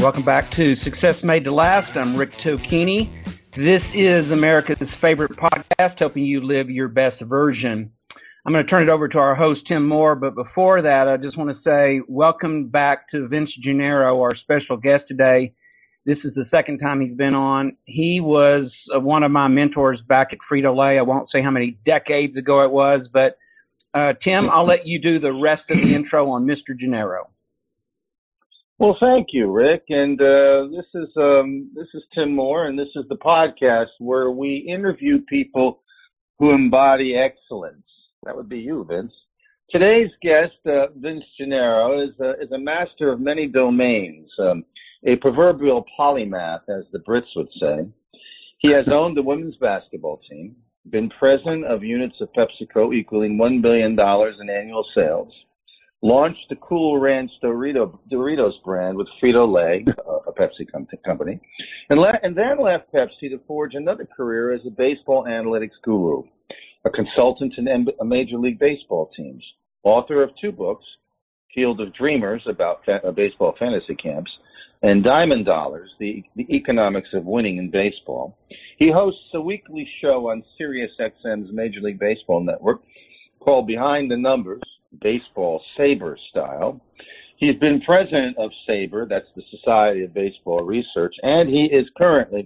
Welcome back to Success Made to Last. I'm Rick Tocchini. This is America's favorite podcast, helping you live your best version. I'm going to turn it over to our host, Tim Moore, but before that, I just want to say welcome back to Vince Gennaro, our special guest today. This is the second time he's been on. He was one of my mentors back at Frito-Lay. I won't say how many decades ago it was, but Tim, I'll let you do the rest of the intro on Mr. Gennaro. Well, thank you, Rick. And this is Tim Moore, and this is the podcast where we interview people who embody excellence. That would be you, Vince. Today's guest, Vince Gennaro, is a master of many domains, a proverbial polymath, as the Brits would say. He has owned the women's basketball team, been president of units of PepsiCo equaling $1 billion in annual sales, launched the Cool Ranch Doritos brand with Frito-Lay, a Pepsi company, and then left Pepsi to forge another career as a baseball analytics guru, a consultant in Major League Baseball teams, author of 2 books, Field of Dreamers about baseball fantasy camps, and Diamond Dollars, the economics of winning in baseball. He hosts a weekly show on SiriusXM's Major League Baseball network called Behind the Numbers, Baseball Saber Style. He's been president of SABR, that's the Society of Baseball Research, and he is currently,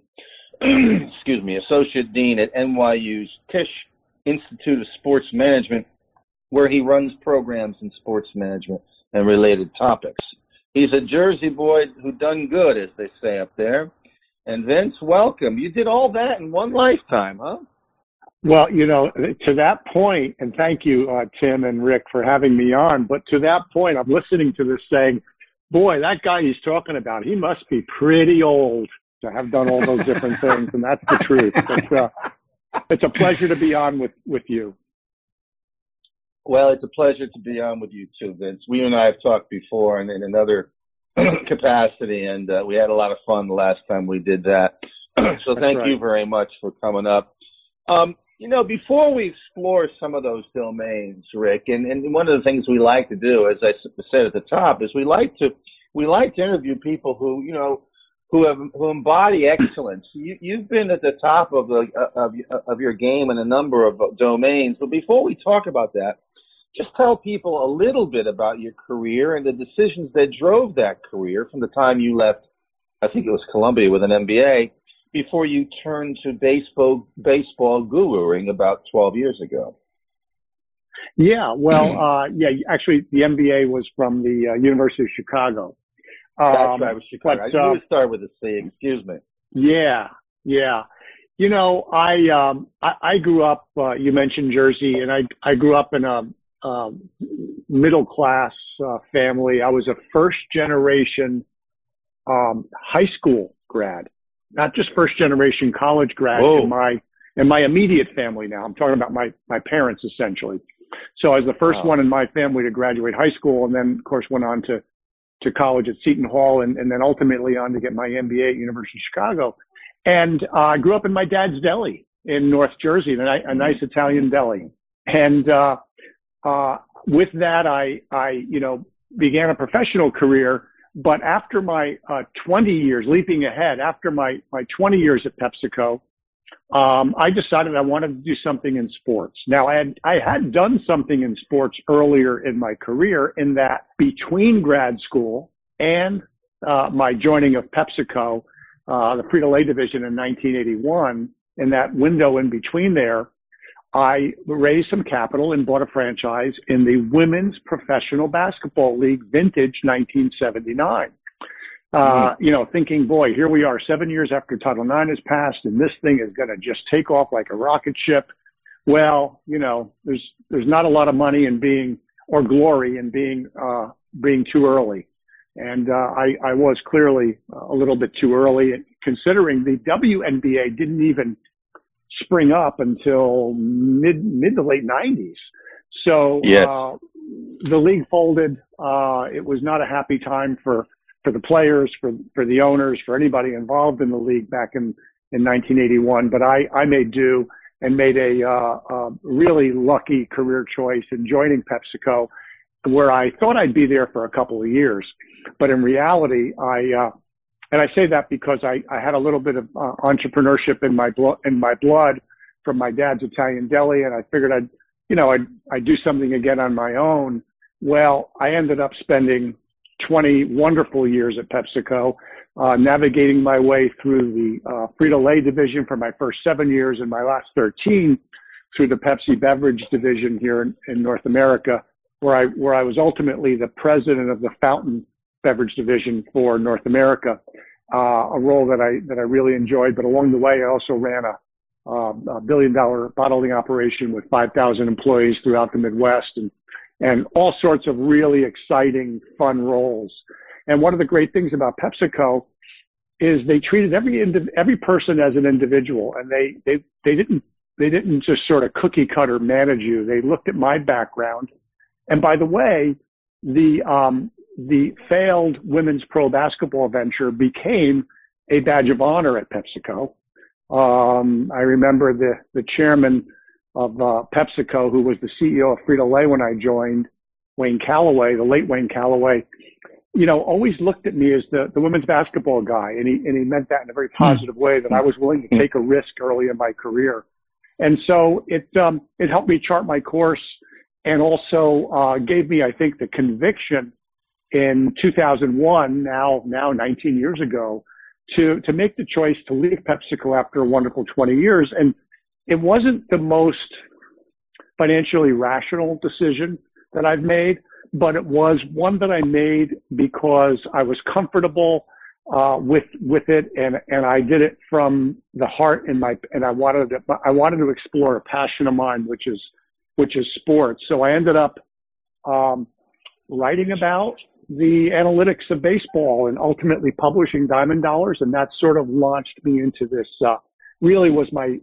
associate dean at NYU's Tisch Institute of Sports Management, where he runs programs in sports management and related topics. He's a Jersey boy who done good, as they say up there. And Vince, welcome. You did all that in one lifetime, huh? Well, to that point, and thank you, Tim and Rick, for having me on, but to that point, I'm listening to this saying, boy, that guy he's talking about, he must be pretty old to have done all those different things, and that's the truth. It's a pleasure to be on with you. Well, it's a pleasure to be on with you too, Vince. You and I have talked before and in another capacity, and we had a lot of fun the last time we did that. So thank you very much for coming up. Before we explore some of those domains, Rick, and one of the things we like to do, as I said at the top, is we like to interview people who embody excellence. You've been at the top of your game in a number of domains, but before we talk about that, just tell people a little bit about your career and the decisions that drove that career from the time you left, I think it was Columbia with an MBA, before you turned to baseball guruing about 12 years ago. Yeah, well, actually the MBA was from the University of Chicago. That's right, it was Chicago. I knew to start with a C, excuse me. Yeah. I grew up, you mentioned Jersey, and I grew up in a middle class family. I was a first generation high school grad, not just first generation college grad in my immediate family now. I'm talking about my parents essentially. So I was the first one in my family to graduate high school, and then of course went on to college at Seton Hall, and then ultimately on to get my MBA at University of Chicago. And I grew up in my dad's deli in North Jersey, a nice Italian deli. And with that, I began a professional career. But after my 20 years, leaping ahead, after my 20 years at PepsiCo, I decided I wanted to do something in sports. Now, I had done something in sports earlier in my career, in that between grad school and my joining of PepsiCo, the Frito-Lay division in 1981, in that window in between there, I raised some capital and bought a franchise in the Women's Professional Basketball League, vintage 1979. Thinking, boy, here we are 7 years after Title IX has passed, and this thing is going to just take off like a rocket ship. Well, there's not a lot of money in being, or glory in being too early. And I was clearly a little bit too early, considering the WNBA didn't even spring up until mid to late 90s. So yes. The league folded. It was not a happy time for the players, for the owners, for anybody involved in the league back in 1981. But I made do and made a really lucky career choice in joining PepsiCo, where I thought I'd be there for a couple of years. But in reality, I And I say that because I had a little bit of entrepreneurship in my blood from my dad's Italian deli, and I figured I'd do something again on my own. Well, I ended up spending 20 wonderful years at PepsiCo, navigating my way through the Frito-Lay division for my first 7 years and my last 13 through the Pepsi beverage division here in North America, where I was ultimately the president of the fountain beverage division for North America, a role that I really enjoyed. But along the way, I also ran a $1 billion bottling operation with 5,000 employees throughout the Midwest, and all sorts of really exciting, fun roles. And one of the great things about PepsiCo is they treated every person as an individual, and they didn't just sort of cookie cutter manage you. They looked at my background. And by the way, the failed women's pro basketball venture became a badge of honor at PepsiCo. I remember the chairman of PepsiCo, who was the CEO of Frito-Lay when I joined, Wayne Calloway, the late Wayne Calloway, always looked at me as the women's basketball guy. And he meant that in a very positive way, that I was willing to take a risk early in my career. And so it helped me chart my course, and also gave me, I think, the conviction in 2001, now 19 years ago, to make the choice to leave PepsiCo after a wonderful 20 years. And it wasn't the most financially rational decision that I've made, but it was one that I made because I was comfortable with it, and I did it from the heart, and I wanted to explore a passion of mine, which is sports. So I ended up writing about the analytics of baseball and ultimately publishing Diamond Dollars, and that sort of launched me into this. Really was my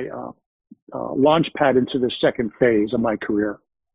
launch pad into the second phase of my career.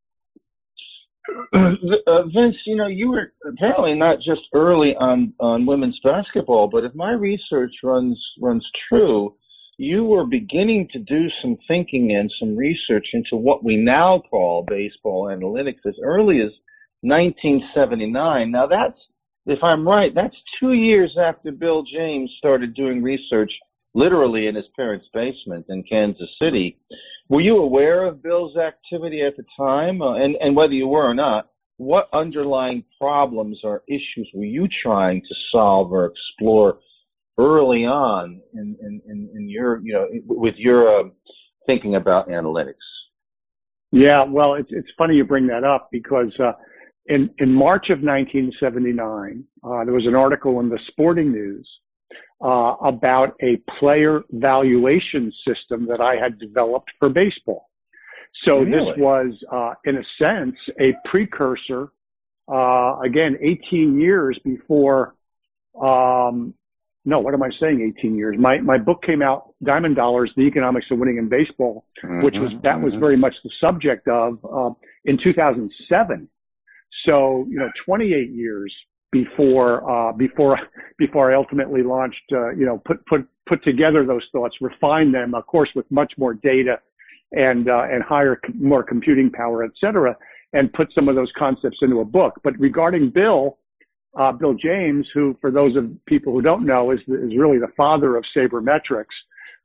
Vince, you were apparently not just early on women's basketball, but if my research runs true, you were beginning to do some thinking and some research into what we now call baseball analytics as early as 1979. Now that's, if I'm right, that's 2 years after Bill James started doing research literally in his parents' basement in Kansas City. Were you aware of Bill's activity at the time? And whether you were or not, what underlying problems or issues were you trying to solve or explore early on in your, with your thinking about analytics? Yeah, well, it's funny you bring that up, because in March of 1979, there was an article in the Sporting News about a player valuation system that I had developed for baseball. So really? This was, in a sense, a precursor, again, 18 years before, no, what am I saying, 18 years? My book came out, Diamond Dollars, The Economics of Winning in Baseball, which was very much the subject of, in 2007. So, 28 years before I ultimately launched, put together those thoughts, refined them, of course, with much more data and more computing power, et cetera, and put some of those concepts into a book. But regarding Bill James, who, for those of people who don't know, is really the father of sabermetrics.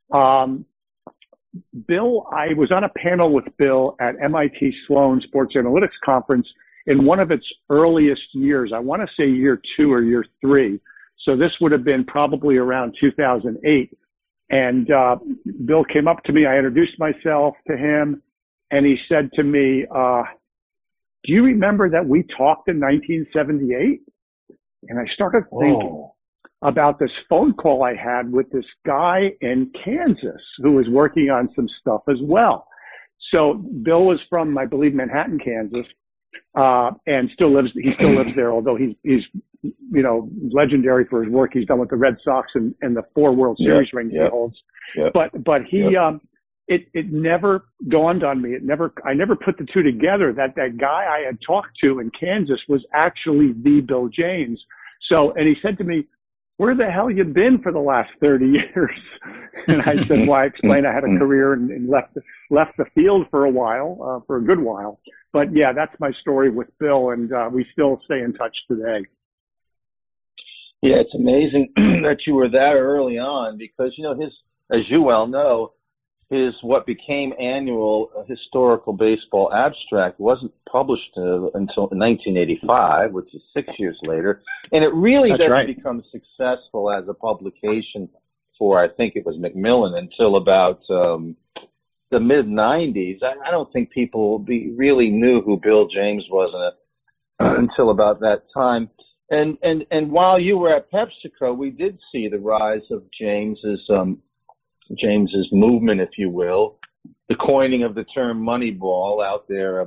Bill, I was on a panel with Bill at MIT Sloan Sports Analytics Conference in one of its earliest years. I want to say year 2 or year 3. So this would have been probably around 2008. And Bill came up to me. I introduced myself to him, and he said to me, do you remember that we talked in 1978? And I started thinking about this phone call I had with this guy in Kansas who was working on some stuff as well. So Bill was from, I believe, Manhattan, Kansas, and he still lives there, although he's legendary for his work he's done with the Red Sox and the 4 World Series rings he holds. But he, it never dawned on me. I never put the two together that guy I had talked to in Kansas was actually the Bill James. So, and he said to me, where the hell you been for the last 30 years? And I said, well, I explained I had a career and left the field for a while, for a good while. But yeah, that's my story with Bill, and we still stay in touch today. Yeah, it's amazing that you were that early on because, his, as you well know, his what became annual historical baseball abstract wasn't published until 1985, which is 6 years later. And it really doesn't become successful as a publication for, I think it was Macmillan, until about the mid-'90s. I don't think people really knew who Bill James was until about that time. And while you were at PepsiCo, we did see the rise of James's movement, if you will, the coining of the term Moneyball out there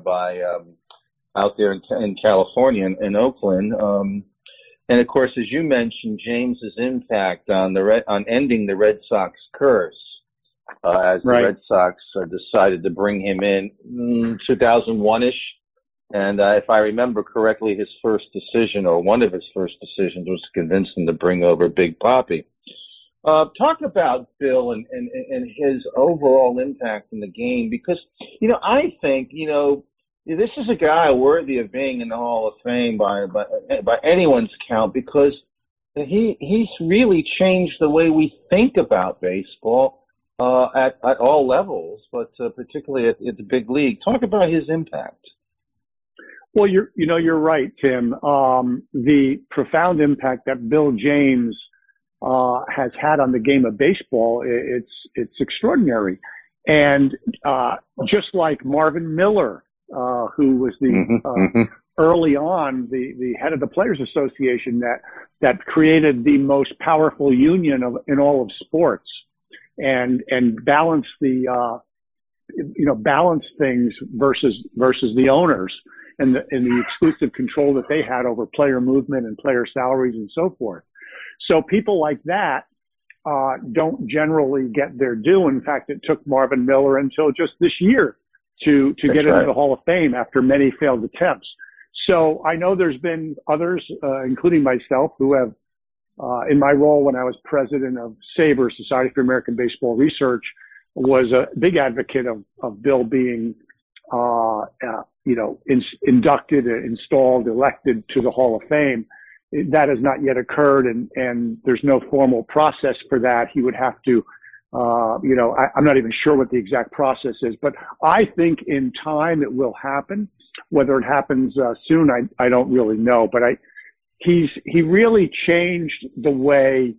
in California, in Oakland, and of course, as you mentioned, James's impact on ending the Red Sox curse, as the Red Sox decided to bring him in 2001-ish. And if I remember correctly, his first decision, or one of his first decisions, was to convince him to bring over Big Papi. Talk about Bill and his overall impact in the game, because, I think, this is a guy worthy of being in the Hall of Fame by anyone's count, because he's really changed the way we think about baseball at all levels, but particularly at the big league. Talk about his impact. Well, you're right, Tim. The profound impact that Bill James has had on the game of baseball, it's extraordinary. And just like Marvin Miller, who was the early on the head of the Players Association that created the most powerful union in all of sports, and balance balance things versus the owners and the exclusive control that they had over player movement and player salaries and so forth. So people like that don't generally get their due. In fact, it took Marvin Miller until just this year to get into the Hall of Fame after many failed attempts. So I know there's been others, including myself, who have, in my role when I was president of SABR, Society for American Baseball Research, was a big advocate of Bill being, inducted, installed, elected to the Hall of Fame. That has not yet occurred, and there's no formal process for that. He would have to, I'm not even sure what the exact process is, but I think in time it will happen. Whether it happens soon, I don't really know. But he really changed the way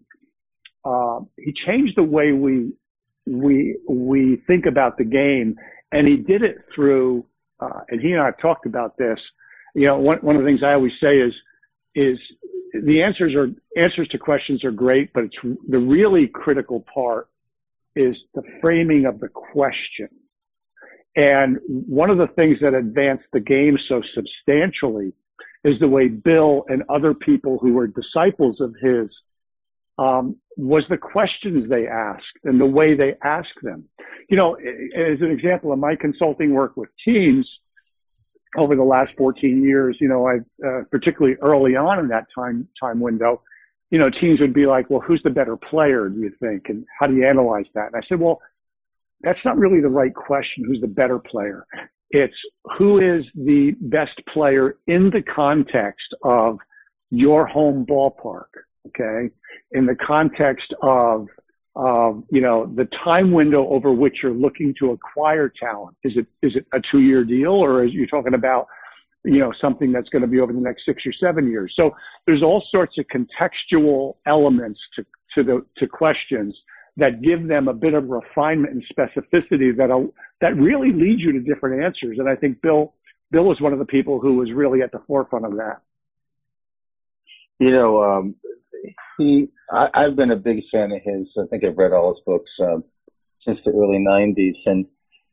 we think about the game, and he did it through. And he and I have talked about this. One of the things I always say is the answers to questions are great, but the really critical part is the framing of the question. And one of the things that advanced the game so substantially is the way Bill and other people who were disciples of his was the questions they asked and the way they asked them. As an example of my consulting work with teams over the last 14 years, I've particularly early on in that time window, teams would be like, well, who's the better player, do you think? And how do you analyze that? And I said, well, that's not really the right question, who's the better player. It's who is the best player in the context of your home ballpark, okay? In the context of the time window over which you're looking to acquire talent. Is it a 2-year deal, or are you talking about, something that's going to be over the next 6 or 7 years? So there's all sorts of contextual elements to questions that give them a bit of refinement and specificity that really lead you to different answers. And I think Bill was one of the people who was really at the forefront of that. I've been a big fan of his. I think I've read all his books since the early 90s. And,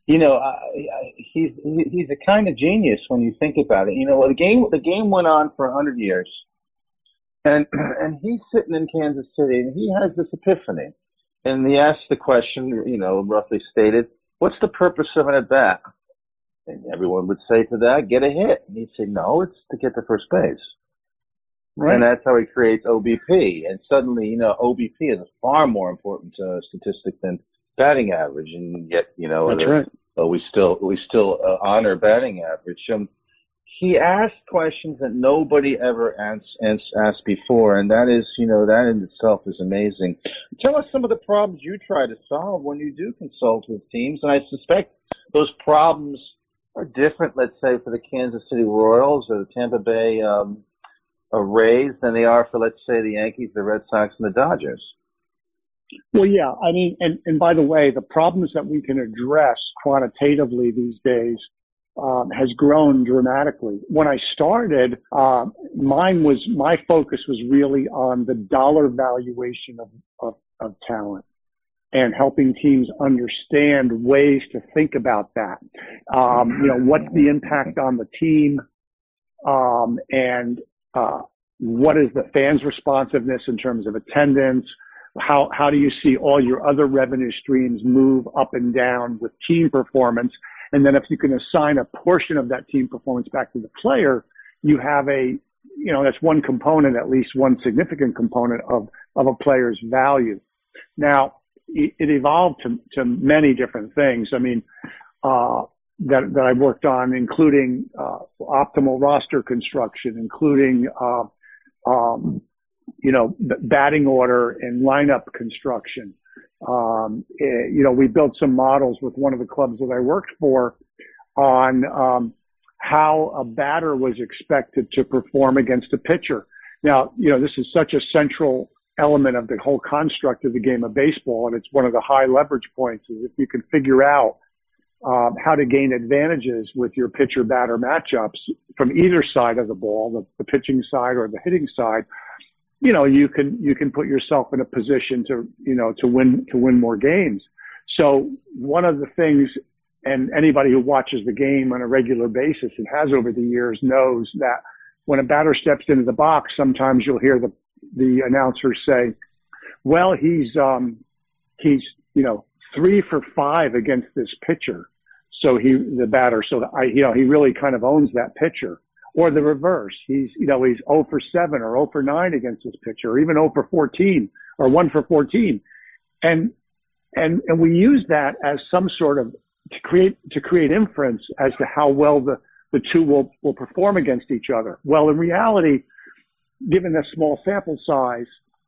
he's a kind of genius when you think about it. The game went on for 100 years. And he's sitting in Kansas City, and he has this epiphany. And he asks the question, roughly stated, what's the purpose of an at-bat? And everyone would say to that, get a hit. And he'd say, no, it's to get to first base. Right. And that's how he creates OBP. And suddenly, OBP is a far more important statistic than batting average. And yet, that's right. We still honor batting average. he asked questions that nobody ever asked before, and that is, that in itself is amazing. Tell us some of the problems you try to solve when you do consult with teams, and I suspect those problems are different, let's say, for the Kansas City Royals or the Tampa Bay Rays than they are for, let's say, the Yankees, the Red Sox, and the Dodgers. Well, yeah, I mean, and by the way, the problems that we can address quantitatively these days has grown dramatically. When I started, my focus was really on the dollar valuation of talent and helping teams understand ways to think about that. What's the impact on the team, and what is the fans' responsiveness in terms of attendance? How do you see all your other revenue streams move up and down with team performance? And then if you can assign a portion of that team performance back to the player, you have that's one component, at least one significant component of a player's value. Now, it evolved to many different things. I mean, that I've worked on, including optimal roster construction, including batting order and lineup construction. We built some models with one of the clubs that I worked for on how a batter was expected to perform against a pitcher. Now, this is such a central element of the whole construct of the game of baseball, and it's one of the high leverage points is if you can figure out how to gain advantages with your pitcher-batter matchups from either side of the ball, the pitching side or the hitting side, you can put yourself in a position to win more games. So one of the things, and anybody who watches the game on a regular basis and has over the years knows that when a batter steps into the box, sometimes you'll hear the announcer say, well, he's 3 for 5 against this pitcher. So he really kind of owns that pitcher. Or the reverse. He's 0 for 7 or 0 for 9 against this pitcher, or even 0 for 14 or 1 for 14. And we use that as some sort of to create inference as to how well the two will perform against each other. Well, in reality, given the small sample size,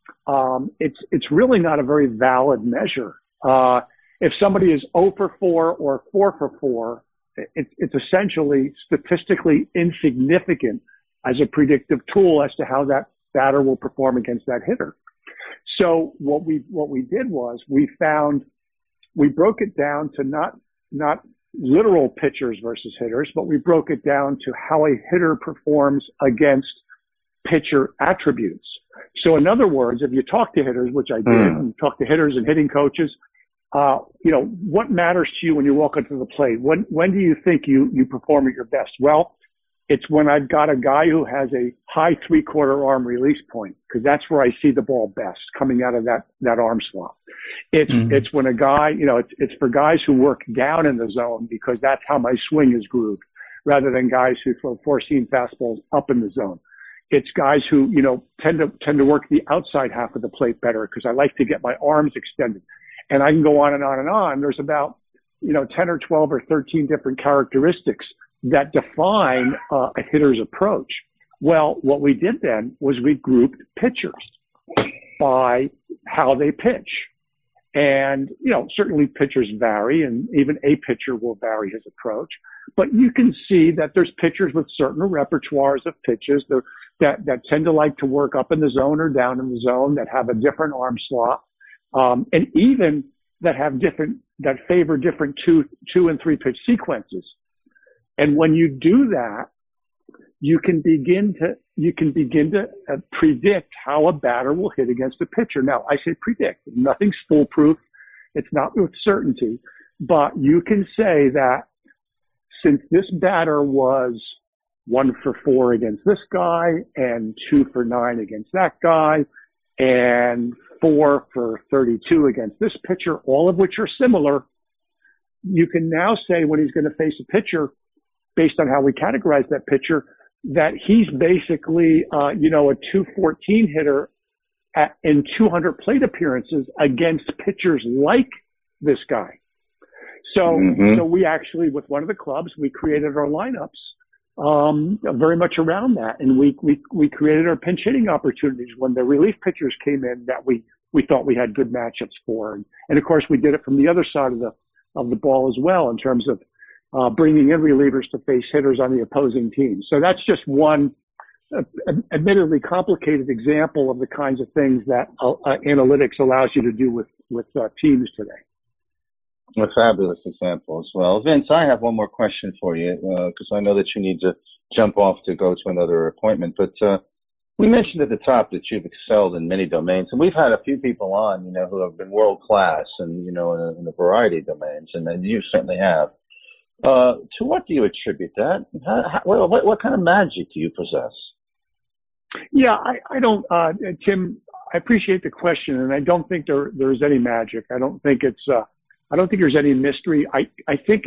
it's really not a very valid measure. If somebody is 0 for 4 or 4 for 4, it's essentially statistically insignificant as a predictive tool as to how that batter will perform against that hitter. So what we did was we broke it down to not literal pitchers versus hitters, but we broke it down to how a hitter performs against pitcher attributes. So in other words, if you talk to hitters, which I did, and talk to hitters and hitting coaches, what matters to you when you walk onto the plate? When do you think you perform at your best? Well, it's when I've got a guy who has a high 3/4 arm release point, because that's where I see the ball best coming out of that arm slot. It's when a guy, it's for guys who work down in the zone, because that's how my swing is grooved, rather than guys who throw 4-seam fastballs up in the zone. It's guys who, tend to work the outside half of the plate better, because I like to get my arms extended. And I can go on and on and on. There's about, 10 or 12 or 13 different characteristics that define a hitter's approach. Well, what we did then was we grouped pitchers by how they pitch. And, certainly pitchers vary, and even a pitcher will vary his approach. But you can see that there's pitchers with certain repertoires of pitches that tend to like to work up in the zone or down in the zone, that have a different arm slot. And even that favor different 2 and 3 pitch sequences. And when you do that, you can begin to predict how a batter will hit against a pitcher. Now, I say predict. Nothing's foolproof. It's not with certainty, but you can say that since this batter was 1 for 4 against this guy and 2 for 9 against that guy and 4 for 32 against this pitcher, all of which are similar, you can now say when he's going to face a pitcher, based on how we categorize that pitcher, that he's basically, a 214 hitter in 200 plate appearances against pitchers like this guy. So we actually, with one of the clubs, we created our lineups very much around that. And we created our pinch hitting opportunities when the relief pitchers came in that we thought we had good matchups for. And of course, we did it from the other side of the ball as well in terms of bringing in relievers to face hitters on the opposing team. So that's just one admittedly complicated example of the kinds of things that analytics allows you to do with teams today. A fabulous example as well. Vince, I have one more question for you because I know that you need to jump off to go to another appointment. But we mentioned at the top that you've excelled in many domains, and we've had a few people on, who have been world class and in a variety of domains, and you certainly have. To what do you attribute that? What kind of magic do you possess? Yeah, I don't, Tim. I appreciate the question, and I don't think there's any magic. I don't think there's any mystery. I think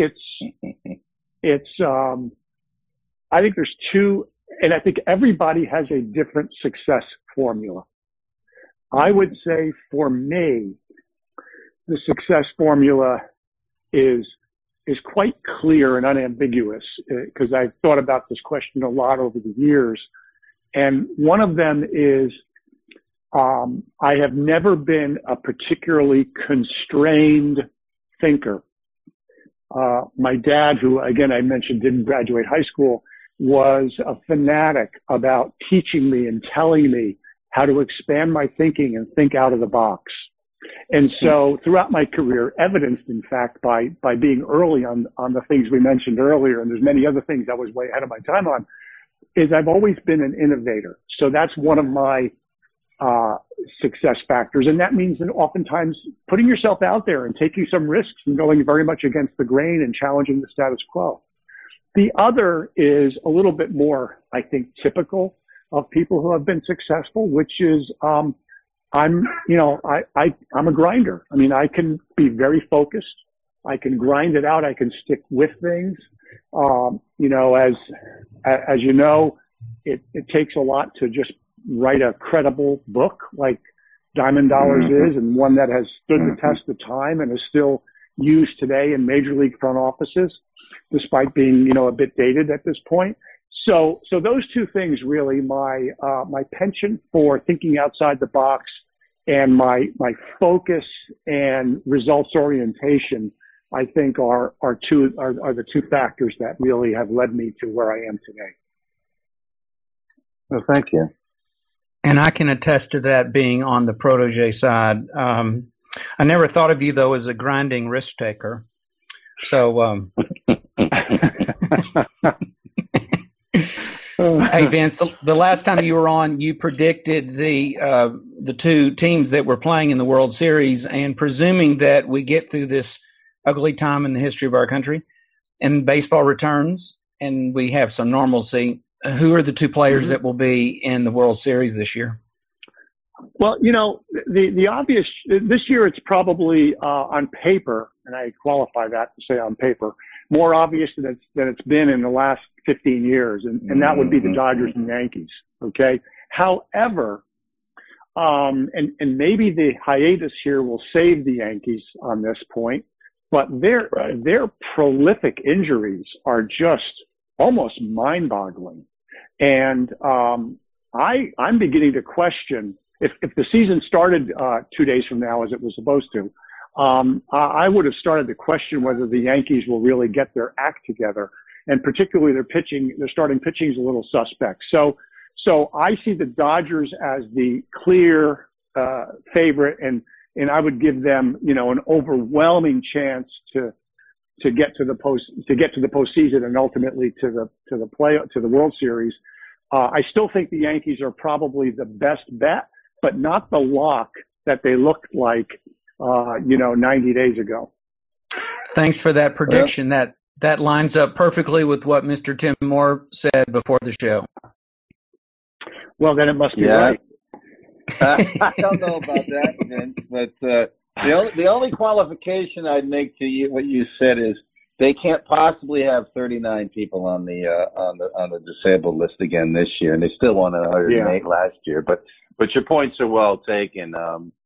I think there's two, and I think everybody has a different success formula. I would say for me, the success formula is quite clear and unambiguous because I've thought about this question a lot over the years. And one of them is I have never been a particularly constrained thinker. My dad, who again I mentioned didn't graduate high school, was a fanatic about teaching me and telling me how to expand my thinking and think out of the box. And so throughout my career, evidenced in fact by being early on the things we mentioned earlier, and there's many other things I was way ahead of my time on, is I've always been an innovator. So that's one of my success factors. And that means that oftentimes putting yourself out there and taking some risks and going very much against the grain and challenging the status quo. The other is a little bit more, I think, typical of people who have been successful, which is I'm a grinder. I mean, I can be very focused. I can grind it out. I can stick with things. As you know, it takes a lot to just write a credible book like Diamond Dollars is, and one that has stood the test of time and is still used today in major league front offices, despite being, a bit dated at this point. So those two things really, my penchant for thinking outside the box and my focus and results orientation, I think are the two factors that really have led me to where I am today. Well, thank you. And I can attest to that being on the protege side. I never thought of you, though, as a grinding risk taker. So, hey, Vince, the last time you were on, you predicted the two teams that were playing in the World Series, and presuming that we get through this ugly time in the history of our country and baseball returns and we have some normalcy, who are the two players that will be in the World Series this year? Well, the obvious, this year it's probably on paper, and I qualify that to say on paper, more obvious than it's been in the last 15 years, and that would be the Dodgers and Yankees, okay? However, and maybe the hiatus here will save the Yankees on this point, but their prolific injuries are just almost mind-boggling. And I'm beginning to question, if the season started 2 days from now as it was supposed to, I would have started to question whether the Yankees will really get their act together. And particularly their starting pitching is a little suspect. So I see the Dodgers as the clear favorite, and I would give them, an overwhelming chance to get to the postseason and ultimately to the World Series. I still think the Yankees are probably the best bet, but not the lock that they looked like 90 days ago. Thanks for that prediction. That lines up perfectly with what Mr. Tim Moore said before the show. Well, then it must be right. I don't know about that, Vince, but the only qualification I'd make to you, what you said, is they can't possibly have 39 people on the disabled list again this year, and they still won 108 last year. But your points are well taken.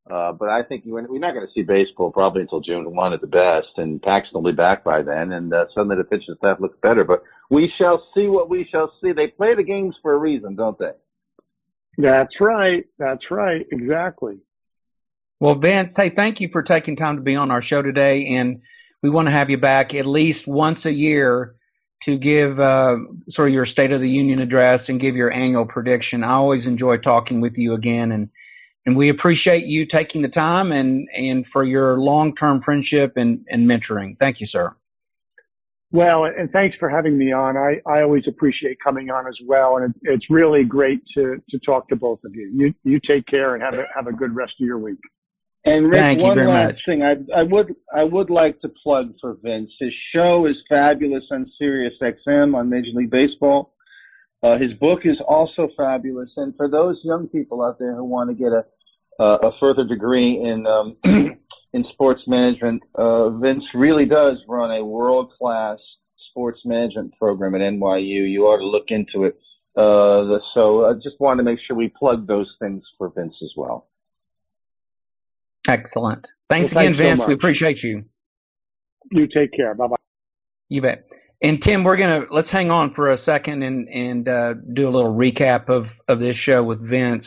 But I think we're not going to see baseball probably until June 1 at the best, and Paxton will be back by then, and suddenly the pitching staff looks better. But we shall see what we shall see. They play the games for a reason, don't they? That's right. That's right. Exactly. Well, Vince, hey, thank you for taking time to be on our show today, and we want to have you back at least once a year to give sort of your State of the Union address and give your annual prediction. I always enjoy talking with you again, and we appreciate you taking the time and for your long-term friendship and mentoring. Thank you, sir. Well, and thanks for having me on. I always appreciate coming on as well, and it's really great to talk to both of you. You take care and have a good rest of your week. And Rick, Thank you very one last much. thing I would like to plug for Vince. His show is fabulous on Sirius XM on Major League Baseball. His book is also fabulous, and for those young people out there who want to get a further degree in in sports management, Vince really does run a world-class sports management program at NYU. You ought to look into it. So I just wanted to make sure we plug those things for Vince as well. Excellent. Thanks Well, again, thanks so Vince. much. We appreciate you. You take care. Bye-bye. You bet. And Tim, let's hang on for a second and do a little recap of this show with Vince.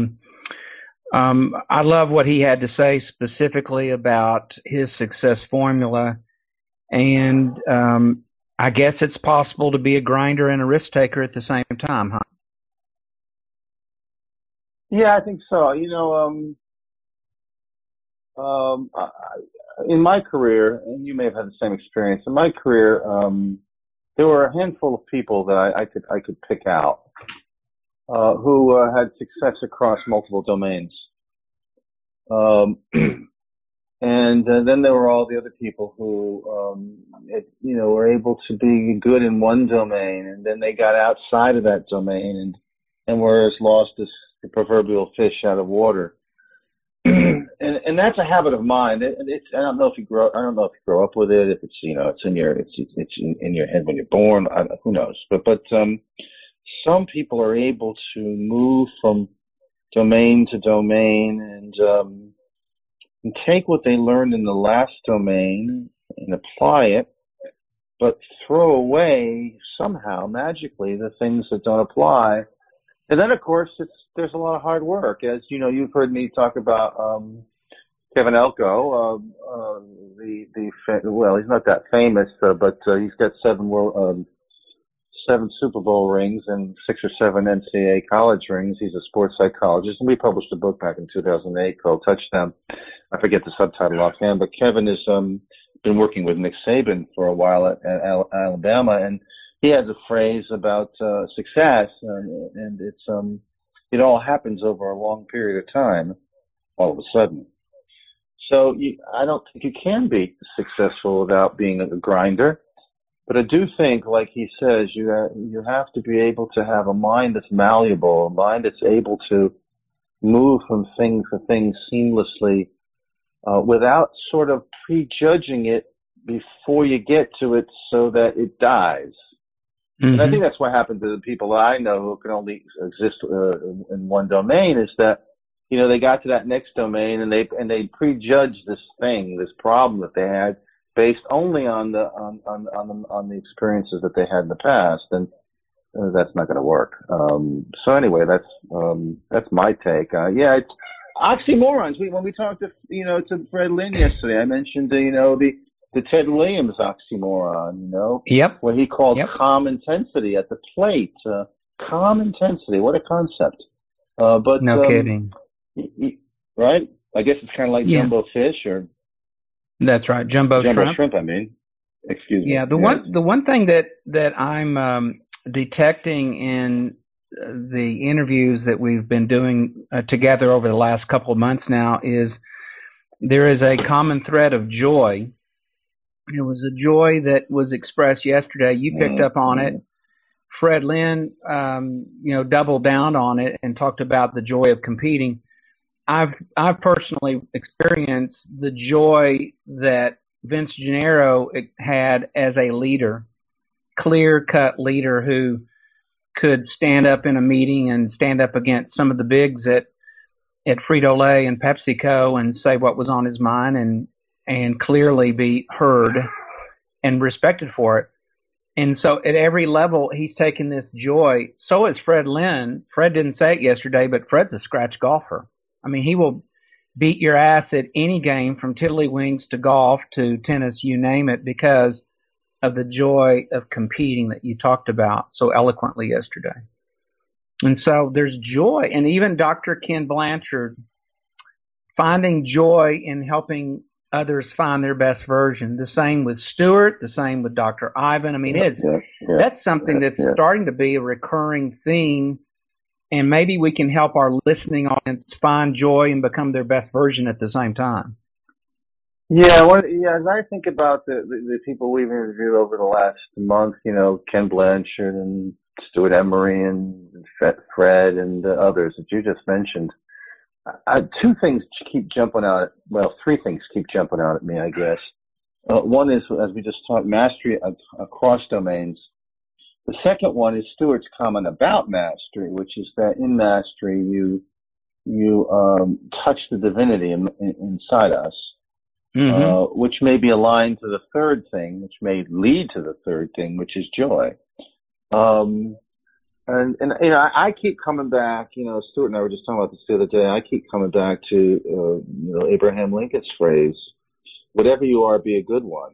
I love what he had to say specifically about his success formula, and I guess it's possible to be a grinder and a risk taker at the same time, huh? Yeah, I think so. In my career, and you may have had the same experience, in my career, there were a handful of people that I could pick out who had success across multiple domains. And then there were all the other people who, were able to be good in one domain, and then they got outside of that domain and were as lost as the proverbial fish out of water. And that's a habit of mine. I don't know if you grow up with it. If it's it's in your head when you're born. Who knows? But some people are able to move from domain to domain and take what they learned in the last domain and apply it, but throw away somehow magically the things that don't apply. And then, of course, there's a lot of hard work. As you know, you've heard me talk about Kevin Elko. Well, he's not that famous, but he's got seven Super Bowl rings and 6 or 7 NCAA college rings. He's a sports psychologist, and we published a book back in 2008 called Touchdown. I forget the subtitle offhand, but Kevin has been working with Nick Saban for a while at Alabama, and he has a phrase about success, and it's it all happens over a long period of time, all of a sudden. So I don't think you can be successful without being a grinder. But I do think, like he says, you have to be able to have a mind that's malleable, a mind that's able to move from thing to thing seamlessly without sort of prejudging it before you get to it so that it dies. Mm-hmm. And I think that's what happened to the people that I know who can only exist in one domain, is that they got to that next domain and they prejudged this problem that they had based only on the experiences that they had in the past, and that's not going to work. So anyway, that's my take. It's oxymorons. When we talked to Fred Lynn yesterday, I mentioned the Ted Williams oxymoron. Yep. What he called calm intensity at the plate. Calm intensity. What a concept. But no kidding. Right? I guess it's kind of like jumbo fish or. That's right, jumbo shrimp. I mean, excuse me. Yeah, the one thing that I'm detecting in the interviews that we've been doing together over the last couple of months now is there is a common thread of joy. It was a joy that was expressed yesterday. You picked up on it. Fred Lynn, doubled down on it and talked about the joy of competing. I've personally experienced the joy that Vince Gennaro had as a leader, clear-cut leader who could stand up in a meeting and stand up against some of the bigs at Frito-Lay and PepsiCo and say what was on his mind and clearly be heard and respected for it. And so at every level, he's taken this joy. So is Fred Lynn. Fred didn't say it yesterday, but Fred's a scratch golfer. I mean, he will beat your ass at any game from tiddlywinks to golf to tennis, you name it, because of the joy of competing that you talked about so eloquently yesterday. And so there's joy. And even Dr. Ken Blanchard finding joy in helping others find their best version. The same with Stuart, the same with Dr. Ivan. I mean, that's something that's starting to be a recurring theme. And maybe we can help our listening audience find joy and become their best version at the same time. Yeah, as I think about the people we've interviewed over the last month, Ken Blanchard and Stuart Emery and Fred and others that you just mentioned, two things keep jumping out. Well, three things keep jumping out at me, I guess. One is, as we just talked, mastery across domains. The second one is Stuart's comment about mastery, which is that in mastery you touch the divinity inside us, which may be aligned to the third thing, which may lead to the third thing, which is joy. And I keep coming back. Stuart and I were just talking about this the other day. I keep coming back to Abraham Lincoln's phrase, "Whatever you are, be a good one."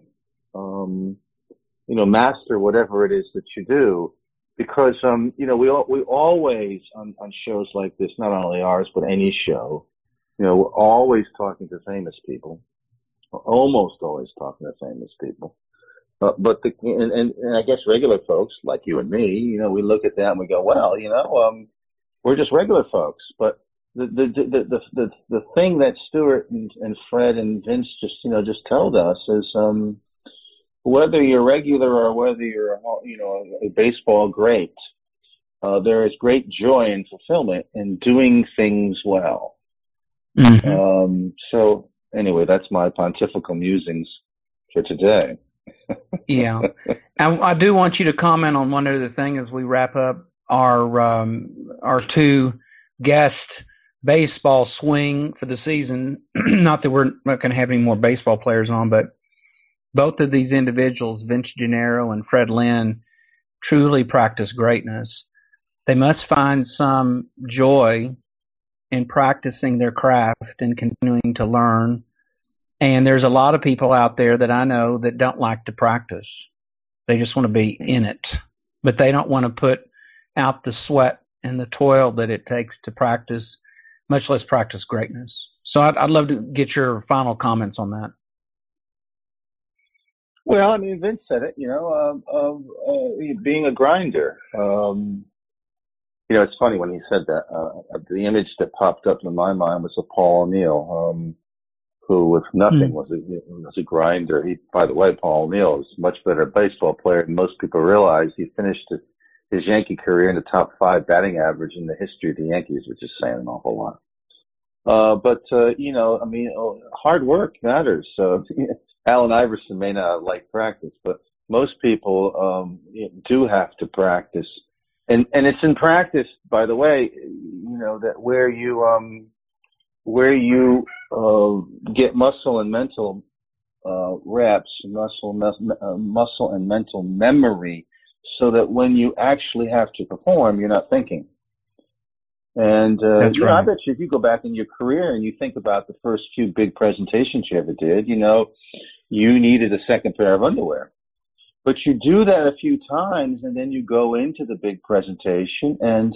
Master whatever it is that you do, because we always on shows like this, not only ours but any show, we're always talking to famous people, almost always talking to famous people. But I guess regular folks like you and me, we look at that and we go, well, we're just regular folks. But the thing that Stuart and Fred and Vince just told us is, whether you're regular or whether you're, a baseball great, there is great joy and fulfillment in doing things well. Mm-hmm. So anyway, that's my pontifical musings for today. Yeah. And I do want you to comment on one other thing as we wrap up our two guest baseball swing for the season. Not that we're not going to have any more baseball players on, but both of these individuals, Vince Gennaro and Fred Lynn, truly practice greatness. They must find some joy in practicing their craft and continuing to learn. And there's a lot of people out there that I know that don't like to practice. They just want to be in it. But they don't want to put out the sweat and the toil that it takes to practice, much less practice greatness. So I'd love to get your final comments on that. Well, I mean, Vince said it, being a grinder. It's funny when he said that. The image that popped up in my mind was of Paul O'Neill, who with nothing was a grinder. By the way, Paul O'Neill is a much better baseball player than most people realize. He finished his Yankee career in the top 5 batting average in the history of the Yankees, which is saying an awful lot. Hard work matters. Allen Iverson may not like practice, but most people do have to practice, and it's in practice, by the way, that where you get muscle and mental reps, muscle and mental memory, so that when you actually have to perform, you're not thinking. And That's right. I bet you if you go back in your career and you think about the first few big presentations you ever did, you needed a second pair of underwear. But you do that a few times, and then you go into the big presentation, and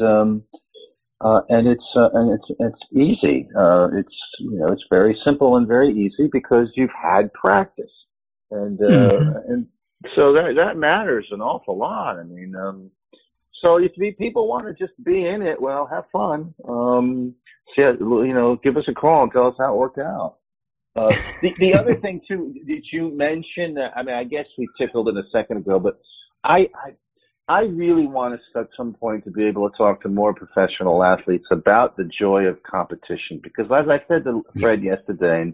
it's easy. It's very simple and very easy because you've had practice, and so that matters an awful lot. I mean. So if people want to just be in it, well, have fun. Give us a call and tell us how it worked out. The other thing too, did you mention? I guess we tickled it a second ago, but I really want us at some point to be able to talk to more professional athletes about the joy of competition, because as I said to Fred yesterday,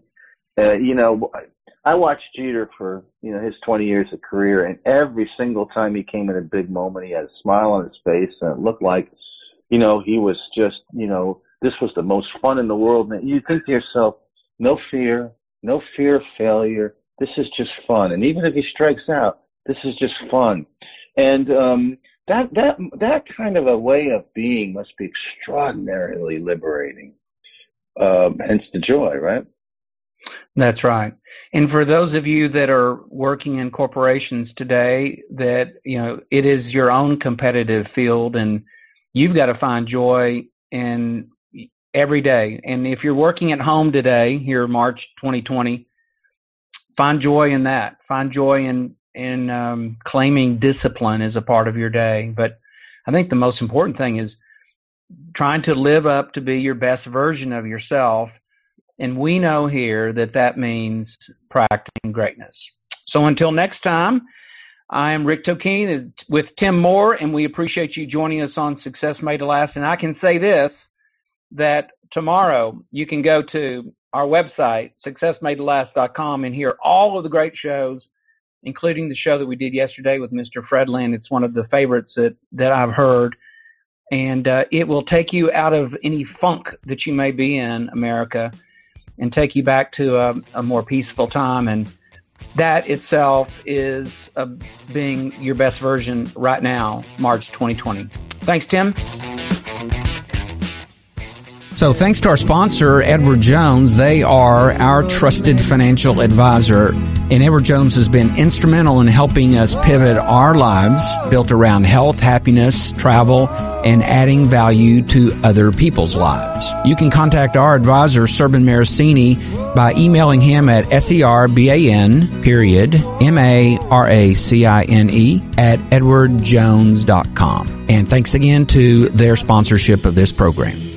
I watched Jeter for, his 20 years of career, and every single time he came in a big moment, he had a smile on his face, and it looked like, he was just, this was the most fun in the world. And you think to yourself, no fear of failure. This is just fun. And even if he strikes out, this is just fun. And that kind of a way of being must be extraordinarily liberating. Hence the joy, right? That's right. And for those of you that are working in corporations today, that, you know, it is your own competitive field, and you've got to find joy in every day. And if you're working at home today, here March 2020, find joy in that. Find joy in claiming discipline as a part of your day. But I think the most important thing is trying to live up to be your best version of yourself. And we know here that means practicing greatness. So until next time, I am Rick Tokene with Tim Moore, and we appreciate you joining us on Success Made to Last. And I can say this, that tomorrow you can go to our website, successmadetolast.com, and hear all of the great shows, including the show that we did yesterday with Mr. Fred Lynn. It's one of the favorites that I've heard. And it will take you out of any funk that you may be in, America, and take you back to a more peaceful time. And that itself is being your best version right now, March 2020. Thanks, Tim. So thanks to our sponsor, Edward Jones. They are our trusted financial advisor. And Edward Jones has been instrumental in helping us pivot our lives built around health, happiness, travel, and adding value to other people's lives. You can contact our advisor, Serban Maracini, by emailing him at serban_maracine@edwardjones.com. And thanks again to their sponsorship of this program.